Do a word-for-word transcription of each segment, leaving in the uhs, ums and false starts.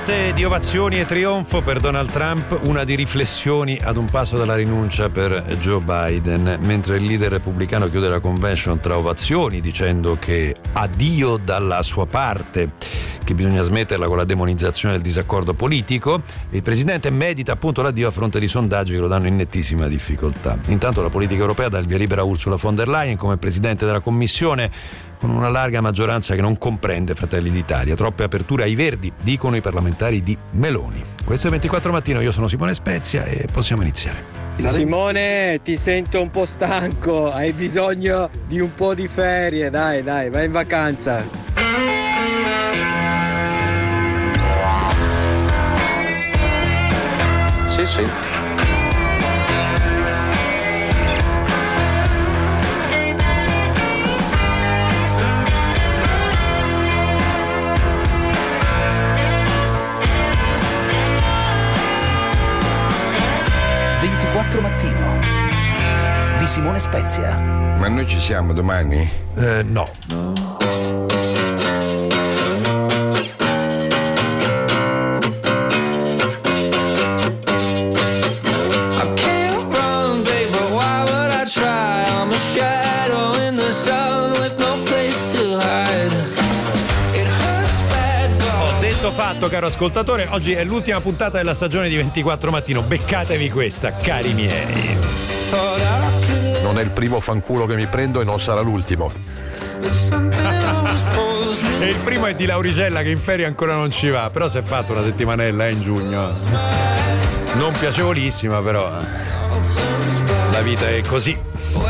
notte di ovazioni e trionfo per Donald Trump, una di riflessioni ad un passo dalla rinuncia per Joe Biden, mentre il leader repubblicano chiude la convention tra ovazioni dicendo che addio dalla sua parte, che bisogna smetterla con la demonizzazione del disaccordo politico. Il presidente medita appunto l'addio a fronte di sondaggi che lo danno in nettissima difficoltà. Intanto la politica europea dà il via libera a Ursula von der Leyen come presidente della Commissione, con una larga maggioranza che non comprende Fratelli d'Italia. Troppe aperture ai Verdi, dicono i parlamentari di Meloni. Questo è ventiquattro Mattino, io sono Simone Spezia e possiamo iniziare. Simone, ti sento un po' stanco, hai bisogno di un po' di ferie, dai, dai, vai in vacanza. Sì, sì. ventiquattro Mattino di Simone Spezia. Ma noi ci siamo domani? Eh, no. Fatto, caro ascoltatore, oggi è l'ultima puntata della stagione di ventiquattro Mattino, beccatevi questa, cari miei. Non è il primo fanculo che mi prendo e non sarà l'ultimo. E il primo è di Lauricella che in ferie ancora non ci va, però si è fatto una settimanella eh, in giugno, non piacevolissima, però la vita è così.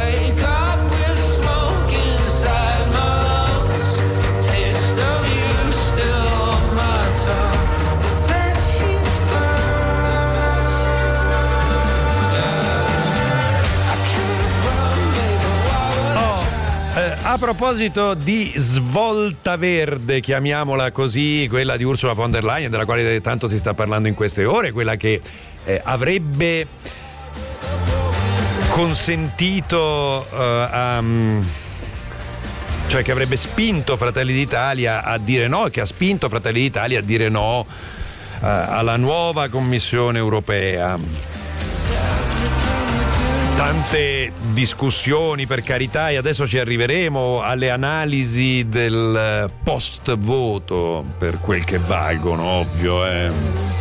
A proposito di svolta verde, chiamiamola così, quella di Ursula von der Leyen, della quale tanto si sta parlando in queste ore, quella che eh, avrebbe consentito uh, a, cioè che avrebbe spinto Fratelli d'Italia a dire no, e che ha spinto Fratelli d'Italia a dire no uh, alla nuova Commissione europea. Tante discussioni, per carità, e adesso ci arriveremo alle analisi del post voto, per quel che valgono, ovvio, eh.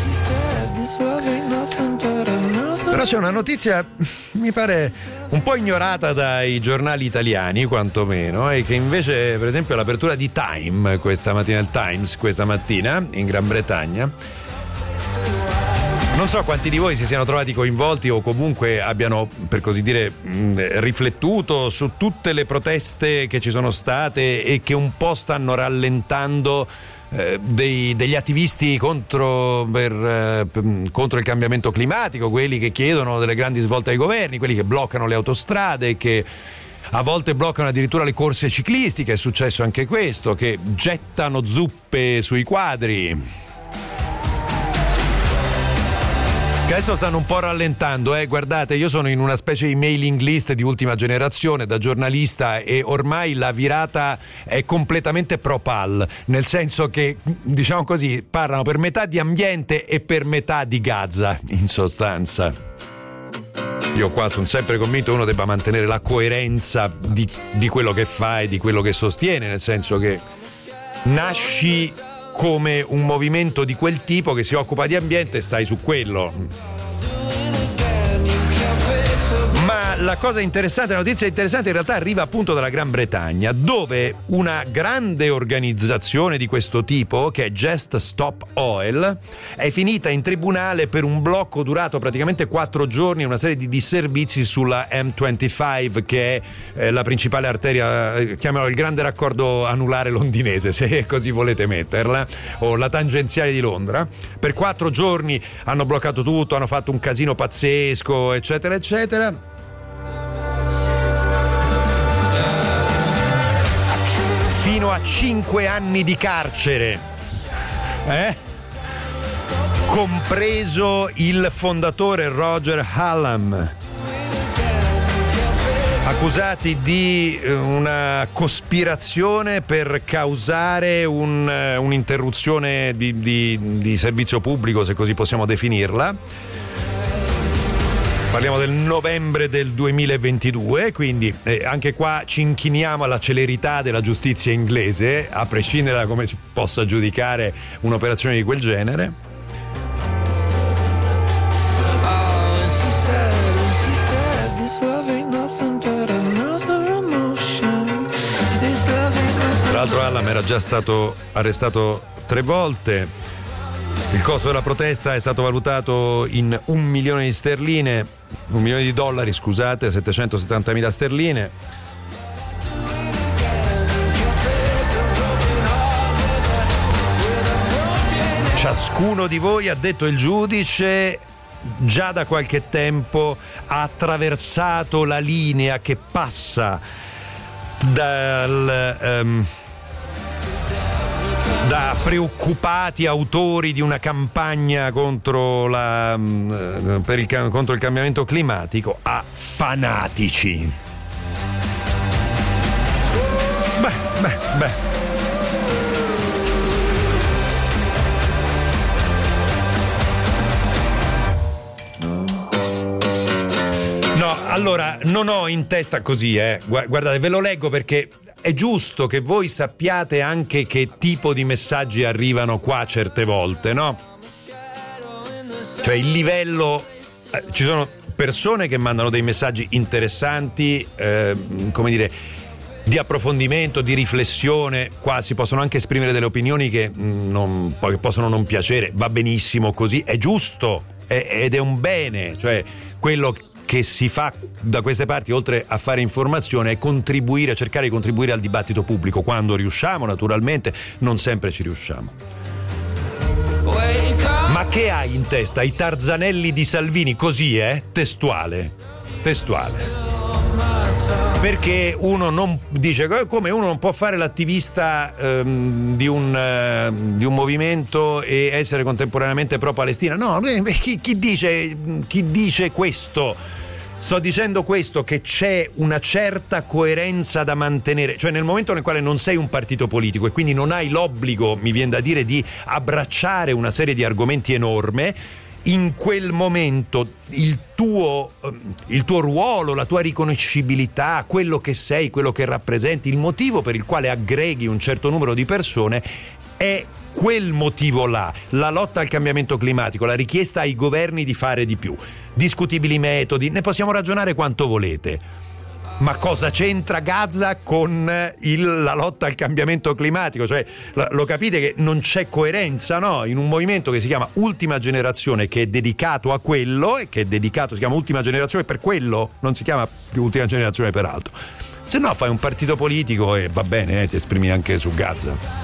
Però c'è una notizia, mi pare un po' ignorata dai giornali italiani, quantomeno, e che invece, per esempio, l'apertura di Time questa mattina, il Times questa mattina in Gran Bretagna. Non so quanti di voi si siano trovati coinvolti o comunque abbiano, per così dire, mh, riflettuto su tutte le proteste che ci sono state e che un po' stanno rallentando eh, dei, degli attivisti contro, per, eh, contro il cambiamento climatico, quelli che chiedono delle grandi svolte ai governi, quelli che bloccano le autostrade, che a volte bloccano addirittura le corse ciclistiche, è successo anche questo, che gettano zuppe sui quadri. Che adesso stanno un po' rallentando, eh. Guardate, io sono in una specie di mailing list di ultima generazione da giornalista e ormai la virata è completamente pro-pal, nel senso che, diciamo così, parlano per metà di ambiente e per metà di Gaza, in sostanza. Io qua sono sempre convinto che uno debba mantenere la coerenza di, di quello che fa e di quello che sostiene, nel senso che nasci come un movimento di quel tipo che si occupa di ambiente e stai su quello. Ma la cosa interessante, la notizia interessante in realtà arriva appunto dalla Gran Bretagna, dove una grande organizzazione di questo tipo, che è Just Stop Oil, è finita in tribunale per un blocco durato praticamente quattro giorni e una serie di disservizi sulla M venticinque, che è eh, la principale arteria, eh, chiamiamolo il grande raccordo anulare londinese, se così volete metterla, o la tangenziale di Londra. Per quattro giorni hanno bloccato tutto, hanno fatto un casino pazzesco, eccetera eccetera. Fino a cinque anni di carcere, eh? Compreso il fondatore Roger Hallam. accusati di una cospirazione per causare un, un'interruzione di, di, di servizio pubblico, se così possiamo definirla. Parliamo del novembre del duemilaventidue, quindi eh, anche qua ci inchiniamo alla celerità della giustizia inglese, a prescindere da come si possa giudicare un'operazione di quel genere. Tra l'altro Hallam era già stato arrestato tre volte. Il costo della protesta è stato valutato in un milione di sterline, un milione di dollari, scusate, settecentosettantamila sterline. Ciascuno di voi, ha detto il giudice, già da qualche tempo ha attraversato la linea che passa dal um, da preoccupati autori di una campagna contro la um, per il, contro il cambiamento climatico a fanatici. Beh, beh, beh. No, allora, non ho in testa così, eh. Guardate, ve lo leggo perché è giusto che voi sappiate anche che tipo di messaggi arrivano qua certe volte, no? Cioè il livello... Eh, ci sono persone che mandano dei messaggi interessanti, eh, come dire, di approfondimento, di riflessione. Qua si possono anche esprimere delle opinioni che, non, che possono non piacere. Va benissimo così, è giusto, è, ed è un bene. Cioè quello che si fa da queste parti, oltre a fare informazione, è contribuire, cercare di contribuire al dibattito pubblico, quando riusciamo, naturalmente, non sempre ci riusciamo. Ma che hai in testa? I Tarzanelli di Salvini, così, eh? Testuale. Testuale. Perché uno non dice come uno non può fare l'attivista ehm, di, un, eh, di un movimento e essere contemporaneamente pro-Palestina. No, chi, chi dice chi dice questo? Sto dicendo questo, che c'è una certa coerenza da mantenere, cioè nel momento nel quale non sei un partito politico e quindi non hai l'obbligo, mi viene da dire, di abbracciare una serie di argomenti enorme. In quel momento il tuo, il tuo ruolo, la tua riconoscibilità, quello che sei, quello che rappresenti, il motivo per il quale aggreghi un certo numero di persone è quel motivo là, la lotta al cambiamento climatico, la richiesta ai governi di fare di più. Discutibili metodi, ne possiamo ragionare quanto volete. Ma cosa c'entra Gaza con il, la lotta al cambiamento climatico? Cioè, lo capite che non c'è coerenza, no? In un movimento che si chiama Ultima Generazione, che è dedicato a quello, e che è dedicato, si chiama Ultima Generazione per quello, non si chiama più Ultima Generazione per altro. Se no fai un partito politico e va bene, eh, ti esprimi anche su Gaza.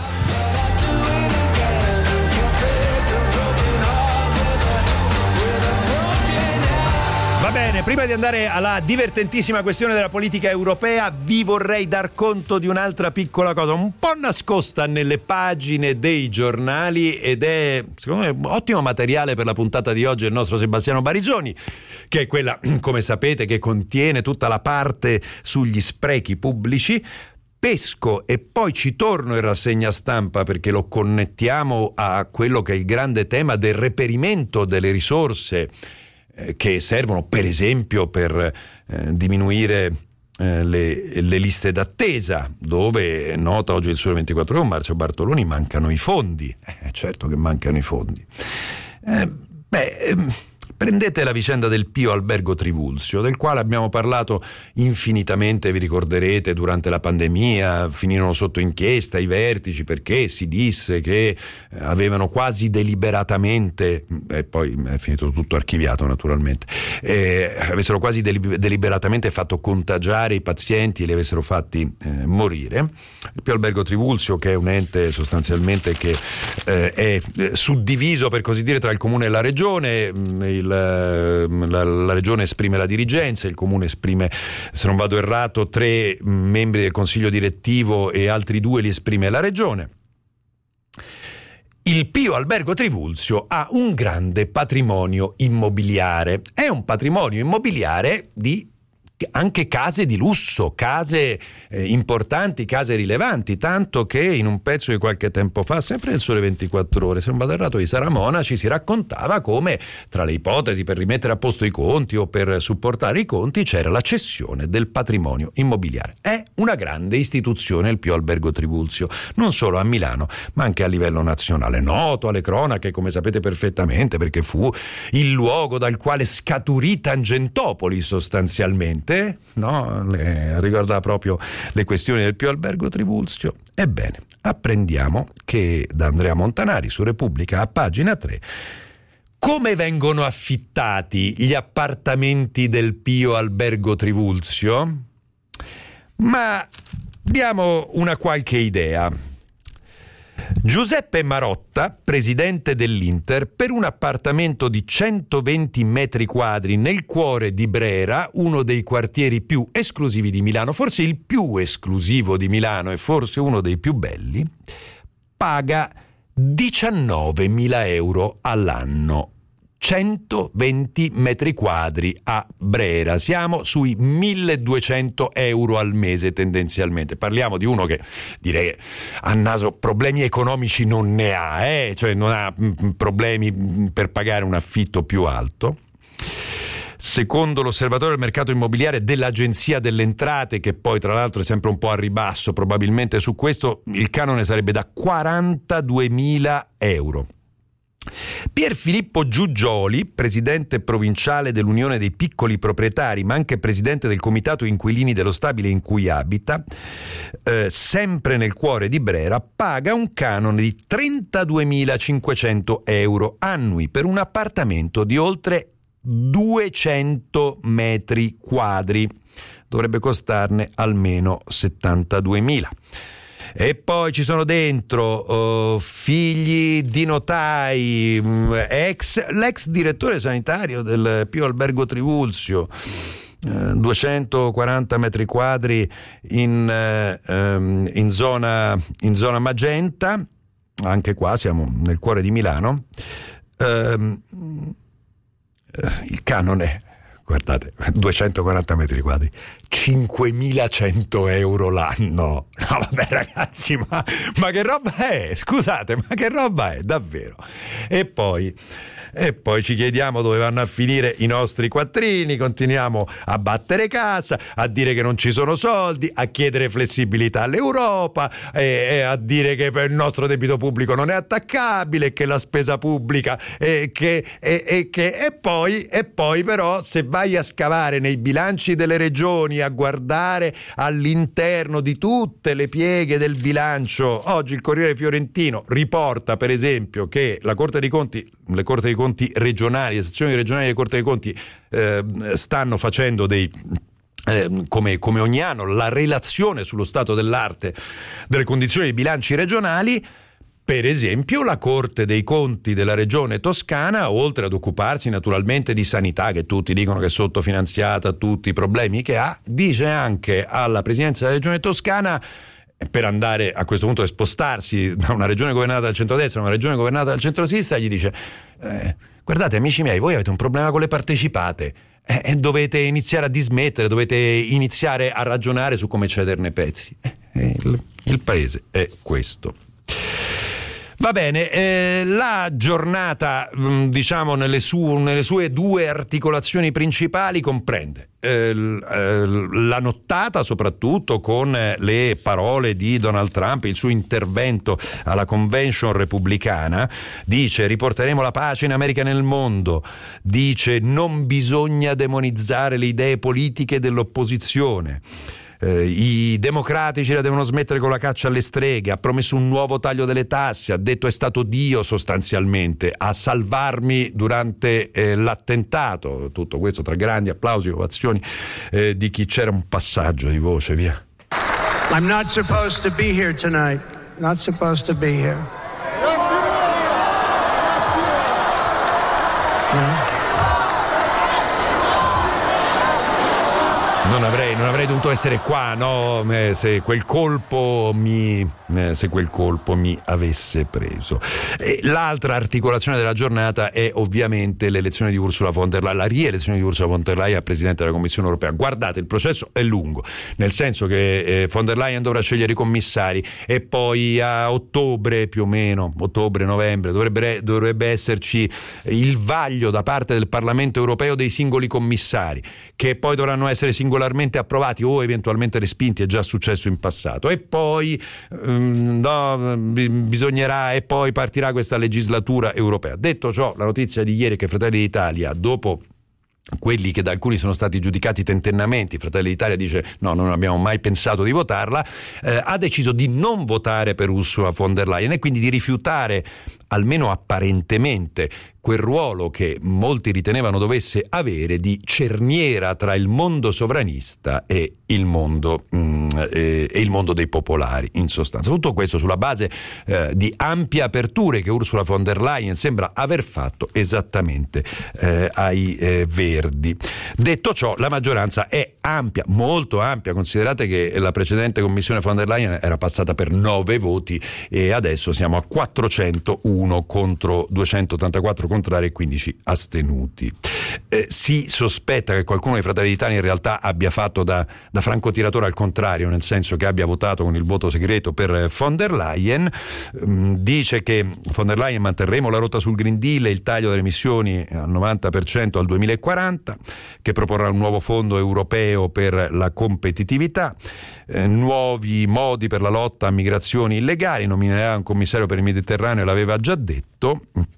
Va bene, prima di andare alla divertentissima questione della politica europea, vi vorrei dar conto di un'altra piccola cosa, un po' nascosta nelle pagine dei giornali, ed è, secondo me, ottimo materiale per la puntata di oggi del nostro Sebastiano Barigioni, che è quella, come sapete, che contiene tutta la parte sugli sprechi pubblici. Pesco e poi ci torno in rassegna stampa perché lo connettiamo a quello che è il grande tema del reperimento delle risorse che servono per esempio per eh, diminuire eh, le, le liste d'attesa, dove nota oggi il Sole ventiquattro Ore con Marzio Bartoloni, mancano i fondi. Eh, certo che mancano i fondi. Eh, beh, ehm, prendete la vicenda del Pio Albergo Trivulzio, del quale abbiamo parlato infinitamente, vi ricorderete, durante la pandemia. Finirono sotto inchiesta i vertici perché si disse che avevano quasi deliberatamente, e poi è finito tutto archiviato naturalmente, eh, avessero quasi deliberatamente fatto contagiare i pazienti e li avessero fatti eh, morire. Il Pio Albergo Trivulzio, che è un ente sostanzialmente che eh, è suddiviso, per così dire, tra il comune e la regione. Il La, la regione esprime la dirigenza, il comune esprime, se non vado errato, tre membri del consiglio direttivo e altri due li esprime la regione. Il Pio Albergo Trivulzio ha un grande patrimonio immobiliare. È un patrimonio immobiliare di anche case di lusso, case eh, importanti, case rilevanti, tanto che in un pezzo di qualche tempo fa, sempre nel Sole ventiquattro Ore, se non vado errato, di Sara Monaci, si raccontava come tra le ipotesi per rimettere a posto i conti o per supportare i conti c'era la cessione del patrimonio immobiliare. È una grande istituzione il Pio Albergo Trivulzio, non solo a Milano ma anche a livello nazionale, noto alle cronache come sapete perfettamente perché fu il luogo dal quale scaturì Tangentopoli sostanzialmente, no? Le, riguarda proprio le questioni del Pio Albergo Trivulzio. Ebbene, apprendiamo che da Andrea Montanari su Repubblica a pagina tre come vengono affittati gli appartamenti del Pio Albergo Trivulzio, ma diamo una qualche idea. Giuseppe Marotta, presidente dell'Inter, per un appartamento di centoventi metri quadri nel cuore di Brera, uno dei quartieri più esclusivi di Milano, forse il più esclusivo di Milano e forse uno dei più belli, paga diciannovemila euro all'anno. centoventi metri quadri a Brera, siamo sui milleduecento euro al mese tendenzialmente. Parliamo di uno che direi a naso problemi economici non ne ha, eh? Cioè non ha problemi per pagare un affitto più alto. Secondo l'osservatorio del mercato immobiliare dell'Agenzia delle Entrate, che poi tra l'altro è sempre un po' a ribasso probabilmente su questo, il canone sarebbe da quarantaduemila euro. Pierfilippo Giugioli, presidente provinciale dell'Unione dei Piccoli Proprietari, ma anche presidente del Comitato Inquilini dello Stabile in cui abita, eh, sempre nel cuore di Brera, paga un canone di trentaduemilacinquecento euro annui per un appartamento di oltre duecento metri quadri. Dovrebbe costarne almeno settantaduemila. E poi ci sono dentro uh, figli di notai, ex, l'ex direttore sanitario del Pio Albergo Trivulzio, uh, duecentoquaranta metri quadri in, uh, um, in, zona, in zona Magenta, anche qua siamo nel cuore di Milano. Uh, il canone, guardate, duecentoquaranta metri quadri, cinquemilacento euro l'anno. No vabbè ragazzi, ma, ma che roba è? Scusate, ma che roba è davvero? E poi E poi ci chiediamo dove vanno a finire i nostri quattrini, continuiamo a battere cassa, a dire che non ci sono soldi, a chiedere flessibilità all'Europa, e, e a dire che il nostro debito pubblico non è attaccabile, che la spesa pubblica e che e, e che e poi e poi però se vai a scavare nei bilanci delle regioni, a guardare all'interno di tutte le pieghe del bilancio, oggi il Corriere Fiorentino riporta per esempio che la Corte dei Conti, le Corti dei Conti regionali, le sezioni regionali della Corte dei Conti eh, stanno facendo dei Eh, come, come ogni anno la relazione sullo stato dell'arte delle condizioni dei bilanci regionali. Per esempio la Corte dei Conti della regione Toscana, oltre ad occuparsi naturalmente di sanità, che tutti dicono che è sottofinanziata, tutti i problemi che ha, dice anche alla Presidenza della regione Toscana, per andare a questo punto a spostarsi da una regione governata dal centrodestra a una regione governata dal centrosinistra, gli dice eh, guardate amici miei, voi avete un problema con le partecipate, e eh, dovete iniziare a dismettere, dovete iniziare a ragionare su come cederne pezzi. Eh, il, il paese è questo. Va bene, eh, la giornata, diciamo, nelle, su, nelle sue due articolazioni principali comprende eh, la nottata, soprattutto con le parole di Donald Trump, il suo intervento alla convention repubblicana. Dice: riporteremo la pace in America e nel mondo. Dice: non bisogna demonizzare le idee politiche dell'opposizione. Eh, I democratici la devono smettere con la caccia alle streghe. Ha promesso un nuovo taglio delle tasse, ha detto è stato Dio sostanzialmente a salvarmi durante eh, l'attentato. Tutto questo tra grandi applausi e ovazioni eh, di chi c'era un passaggio di voce, via. I'm not supposed to be here tonight. Not supposed to be here. No. non avrei, non avrei dovuto essere qua, no? Eh, se quel colpo mi eh, se quel colpo mi avesse preso. E l'altra articolazione della giornata è ovviamente l'elezione di Ursula von der Leyen, la rielezione di Ursula von der Leyen a Presidente della Commissione Europea. Guardate, il processo è lungo, nel senso che eh, von der Leyen dovrà scegliere i commissari e poi a ottobre, più o meno, ottobre-novembre, dovrebbe, dovrebbe esserci il vaglio da parte del Parlamento europeo dei singoli commissari, che poi dovranno essere singolarmente approvati o eventualmente respinti, è già successo in passato, e poi um, no, bisognerà e poi partirà questa legislatura europea. Detto ciò, la notizia di ieri è che Fratelli d'Italia, dopo quelli che da alcuni sono stati giudicati tentennamenti, Fratelli d'Italia dice no, non abbiamo mai pensato di votarla, eh, ha deciso di non votare per Ursula von der Leyen e quindi di rifiutare, almeno apparentemente, quel ruolo che molti ritenevano dovesse avere di cerniera tra il mondo sovranista e il mondo mm, e, e il mondo dei popolari, in sostanza. Tutto questo sulla base eh, di ampie aperture che Ursula von der Leyen sembra aver fatto esattamente eh, ai eh, Verdi. Detto ciò, la maggioranza è ampia, molto ampia. Considerate che la precedente commissione von der Leyen era passata per nove voti e adesso siamo a quattrocentouno contro duecentottantaquattro contrari e quindici astenuti. Eh, si sospetta che qualcuno dei Fratelli d'Italia in realtà abbia fatto da, da francotiratore al contrario, nel senso che abbia votato con il voto segreto per von der Leyen. Mm, dice che von der Leyen manterremo la rotta sul Green Deal e il taglio delle emissioni al novanta per cento al duemilaquaranta, che proporrà un nuovo fondo europeo per la competitività, eh, nuovi modi per la lotta a migrazioni illegali, nominerà un commissario per il Mediterraneo, l'aveva già detto.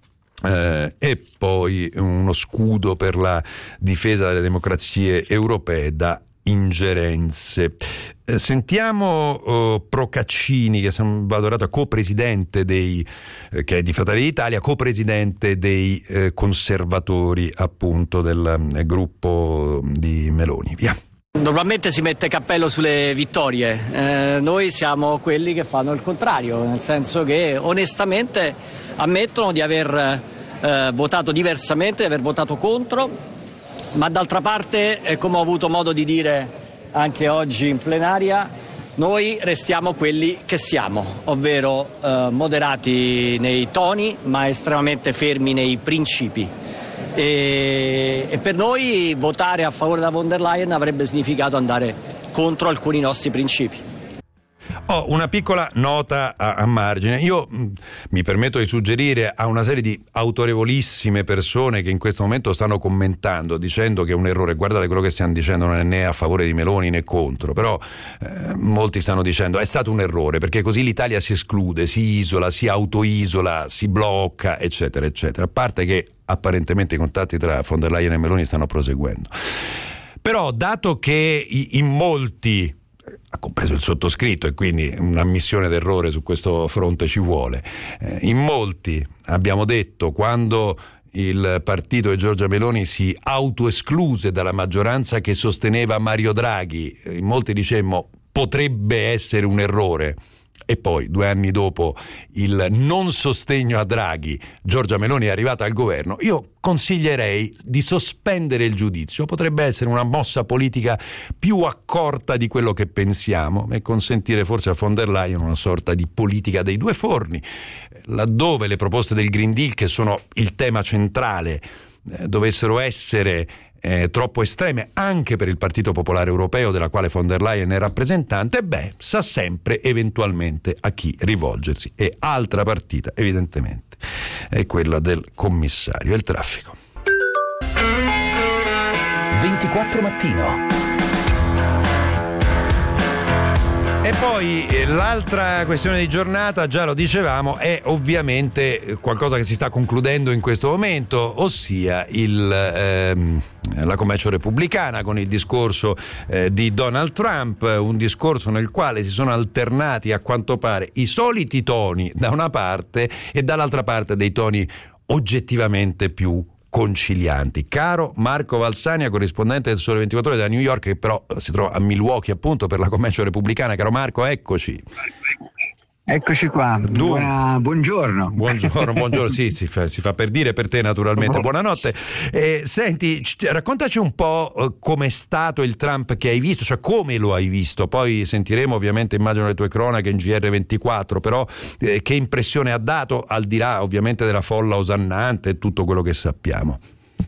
Eh, e poi uno scudo per la difesa delle democrazie europee da ingerenze. Eh, sentiamo uh, Procaccini, che è valutato co-presidente dei eh, che è di Fratelli d'Italia, co-presidente dei eh, conservatori, appunto, del eh, gruppo di Meloni. Via. Normalmente si mette cappello sulle vittorie, eh, noi siamo quelli che fanno il contrario, nel senso che onestamente ammettono di aver eh, votato diversamente, di aver votato contro, ma d'altra parte, eh, come ho avuto modo di dire anche oggi in plenaria, noi restiamo quelli che siamo, ovvero eh, moderati nei toni ma estremamente fermi nei principi. E, e per noi votare a favore della von der Leyen avrebbe significato andare contro alcuni nostri principi. Ho una piccola nota a, a margine. Io mh, mi permetto di suggerire a una serie di autorevolissime persone che in questo momento stanno commentando, dicendo che è un errore. Guardate, quello che stiamo dicendo non è né a favore di Meloni né contro, però eh, molti stanno dicendo è stato un errore perché così l'Italia si esclude, si isola, si autoisola, si blocca, eccetera, eccetera. A parte che apparentemente i contatti tra von der Leyen e Meloni stanno proseguendo. Però, dato che in molti, ha compreso il sottoscritto, e quindi un'ammissione d'errore su questo fronte ci vuole, eh, in molti abbiamo detto, quando il partito di Giorgia Meloni si autoescluse dalla maggioranza che sosteneva Mario Draghi, in molti dicemmo potrebbe essere un errore. E poi, due anni dopo il non sostegno a Draghi, Giorgia Meloni è arrivata al governo. Io consiglierei di sospendere il giudizio, potrebbe essere una mossa politica più accorta di quello che pensiamo e consentire forse a von der Leyen una sorta di politica dei due forni, laddove le proposte del Green Deal, che sono il tema centrale, eh, dovessero essere Eh, troppo estreme anche per il Partito Popolare Europeo, della quale von der Leyen è rappresentante, beh, sa sempre eventualmente a chi rivolgersi. E altra partita, evidentemente, è quella del commissario e il traffico. ventiquattro Mattino. E poi eh, l'altra questione di giornata, già lo dicevamo, è ovviamente qualcosa che si sta concludendo in questo momento, ossia il, ehm, la commercio repubblicana, con il discorso eh, di Donald Trump, un discorso nel quale si sono alternati, a quanto pare, i soliti toni da una parte e dall'altra parte dei toni oggettivamente più concilianti. Caro Marco Valsania, corrispondente del Sole ventiquattro Ore da New York, che però si trova a Milwaukee appunto per la commercio repubblicana. Caro Marco, eccoci. Eccoci qua, Buona, buongiorno. Buongiorno, buongiorno, sì, si fa, si fa per dire per te naturalmente, buonanotte. Eh, senti, c- raccontaci un po' eh, com'è stato il Trump che hai visto, cioè come lo hai visto, poi sentiremo ovviamente, immagino, le tue cronache in G R ventiquattro, però eh, che impressione ha dato, al di là ovviamente della folla osannante e tutto quello che sappiamo.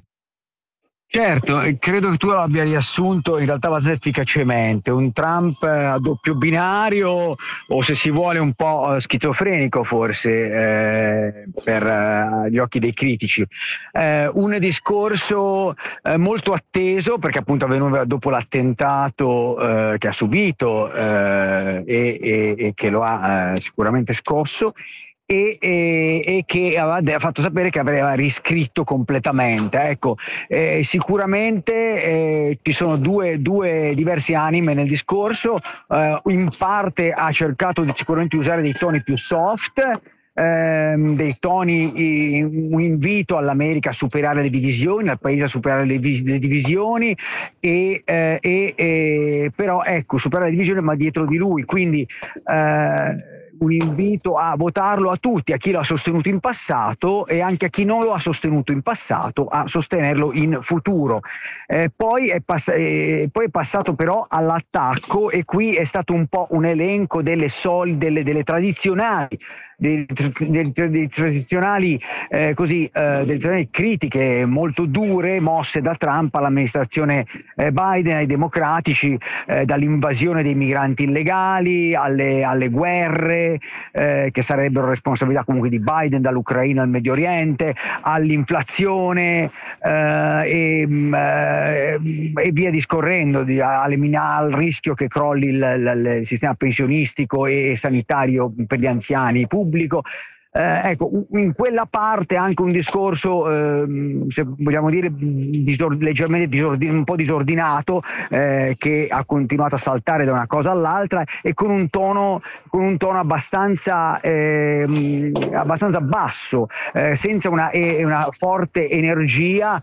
Certo, credo che tu lo abbia riassunto in realtà abbastanza efficacemente, un Trump a doppio binario, o se si vuole un po' schizofrenico forse eh, per eh, gli occhi dei critici. Eh, un discorso eh, molto atteso, perché appunto avveniva dopo l'attentato eh, che ha subito eh, e, e, e che lo ha eh, sicuramente scosso. E, e, e che aveva fatto sapere che aveva riscritto completamente. Ecco, eh, sicuramente eh, ci sono due, due diverse anime nel discorso. Eh, in parte ha cercato di sicuramente usare dei toni più soft, ehm, dei toni, un invito all'America a superare le divisioni, al paese a superare le, le divisioni e, eh, e, e però ecco, superare le divisioni ma dietro di lui, quindi eh, un invito a votarlo a tutti, a chi lo ha sostenuto in passato e anche a chi non lo ha sostenuto in passato a sostenerlo in futuro. Eh, poi, è pass- eh, poi è passato però all'attacco, e qui è stato un po' un elenco delle solide, delle, delle tradizionali, delle, delle, delle tradizionali eh, così, eh, delle tradizionali critiche molto dure mosse da Trump all'amministrazione eh, Biden, ai democratici, eh, dall'invasione dei migranti illegali alle, alle guerre Eh, che sarebbero responsabilità comunque di Biden, dall'Ucraina al Medio Oriente, all'inflazione eh, e, eh, e via discorrendo, di, alle, al rischio che crolli il, il, il sistema pensionistico e sanitario per gli anziani pubblico. Eh, ecco, in quella parte anche un discorso, eh, se vogliamo dire, disord- leggermente disordin- un po' disordinato, eh, che ha continuato a saltare da una cosa all'altra e con un tono, con un tono abbastanza, eh, abbastanza basso, eh, senza una, e, una forte energia.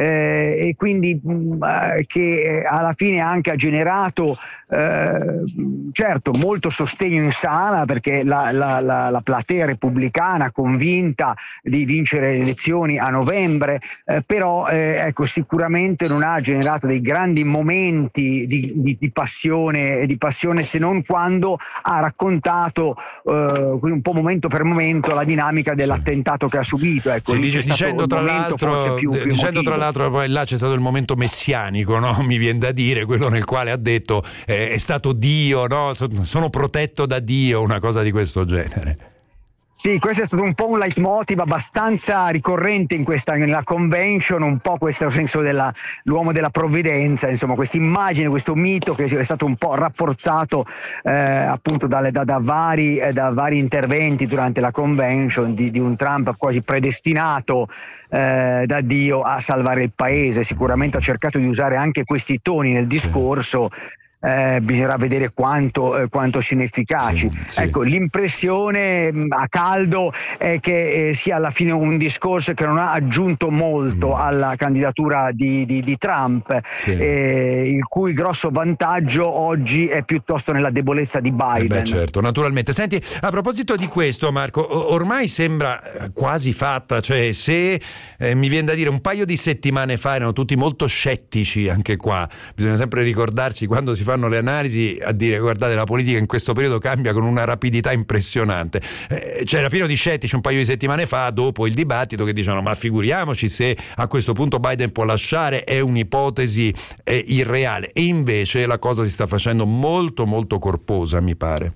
Eh, e quindi mh, che alla fine anche ha generato eh, certo molto sostegno in sala, perché la, la, la, la platea repubblicana convinta di vincere le elezioni a novembre, eh, però eh, ecco, sicuramente non ha generato dei grandi momenti di, di, di passione di passione se non quando ha raccontato eh, un po' momento per momento la dinamica dell'attentato che ha subito. Ecco, sì, dice, dicendo tra l'altro, più, più dicendo tra l'altro poi là c'è stato il momento messianico, no? Mi viene da dire, quello nel quale ha detto eh, è stato Dio, no? Sono protetto da Dio, una cosa di questo genere. Sì, questo è stato un po' un leitmotiv abbastanza ricorrente in questa, nella convention, un po' questo senso dell'uomo della provvidenza, insomma, questa immagine, questo mito che è stato un po' rafforzato eh, appunto dalle, da, da, vari, eh, da vari interventi durante la convention di, di un Trump quasi predestinato eh, da Dio a salvare il paese. Sicuramente ha cercato di usare anche questi toni nel discorso. Sì. Eh, bisognerà vedere quanto, eh, quanto siano efficaci. Sì, sì. Ecco, l'impressione mh, a caldo è che eh, sia alla fine un discorso che non ha aggiunto molto mm. alla candidatura di, di, di Trump, sì. eh, il cui grosso vantaggio oggi è piuttosto nella debolezza di Biden. Eh beh, certo, naturalmente. Senti, a proposito di questo, Marco, ormai sembra quasi fatta, cioè se eh, mi viene da dire un paio di settimane fa erano tutti molto scettici, anche qua bisogna sempre ricordarsi quando si fanno le analisi a dire guardate, la politica in questo periodo cambia con una rapidità impressionante. Eh, c'era pieno di scettici un paio di settimane fa dopo il dibattito che dicevano ma figuriamoci se a questo punto Biden può lasciare, è un'ipotesi è irreale, e invece la cosa si sta facendo molto molto corposa, mi pare.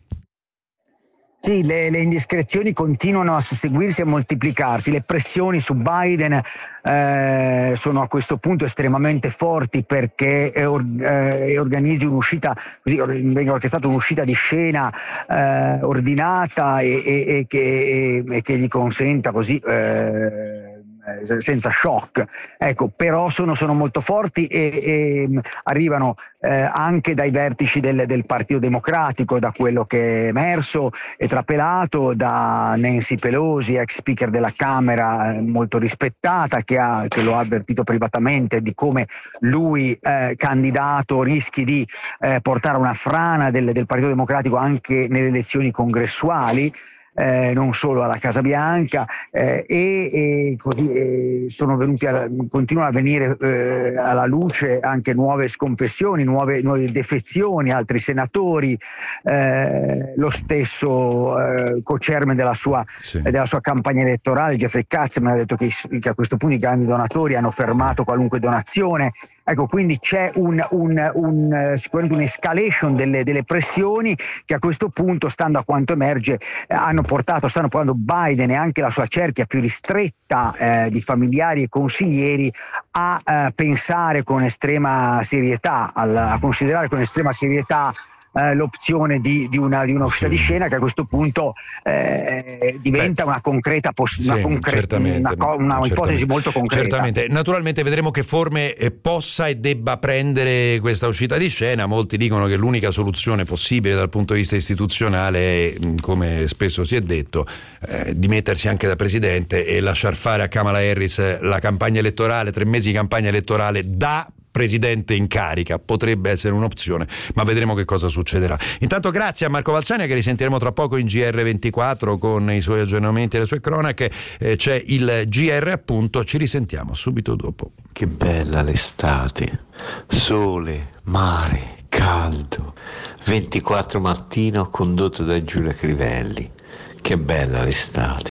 Sì, le, le indiscrezioni continuano a susseguirsi e a moltiplicarsi, le pressioni su Biden eh, sono a questo punto estremamente forti perché eh, or, eh, organizzi un'uscita, così venga orchestrata un'uscita di scena eh, ordinata e, e, e, che, e, e che gli consenta così eh, senza shock, ecco, però sono, sono molto forti e, e arrivano eh, anche dai vertici del, del Partito Democratico, da quello che è emerso e trapelato, da Nancy Pelosi, ex speaker della Camera, eh, molto rispettata, che, ha, che lo ha avvertito privatamente di come lui eh, candidato rischi di eh, portare una frana del, del Partito Democratico anche nelle elezioni congressuali. Eh, non solo alla Casa Bianca, eh, e, e così eh, sono venuti a, continuano a venire eh, alla luce anche nuove sconfessioni, nuove, nuove defezioni, altri senatori, eh, lo stesso eh, co-chairman della sua, sì. della sua campagna elettorale, Jeffrey Katzenberg, ha detto che, che a questo punto i grandi donatori hanno fermato qualunque donazione. Ecco, quindi c'è un, un, un, sicuramente un'escalation delle, delle pressioni che a questo punto, stando a quanto emerge, eh, hanno portato, stanno portando Biden e anche la sua cerchia più ristretta eh, di familiari e consiglieri a eh, pensare con estrema serietà, a considerare con estrema serietà Eh, l'opzione di, di una, di una uscita di scena che a questo punto eh, diventa Beh, una concreta poss- sì, una, concre- una, co- una ipotesi molto concreta. Certamente, naturalmente vedremo che forme eh, possa e debba prendere questa uscita di scena. Molti dicono che l'unica soluzione possibile dal punto di vista istituzionale è, come spesso si è detto, eh, dimettersi anche da presidente e lasciar fare a Kamala Harris la campagna elettorale, tre mesi di campagna elettorale da presidente in carica. Potrebbe essere un'opzione, ma vedremo che cosa succederà. Intanto grazie a Marco Valsania, che risentiremo tra poco in G R ventiquattro con i suoi aggiornamenti e le sue cronache. Eh, c'è il G R appunto, ci risentiamo subito dopo. Che bella l'estate, sole, mare, caldo. ventiquattro mattino condotto da Giulia Crivelli. Che bella l'estate.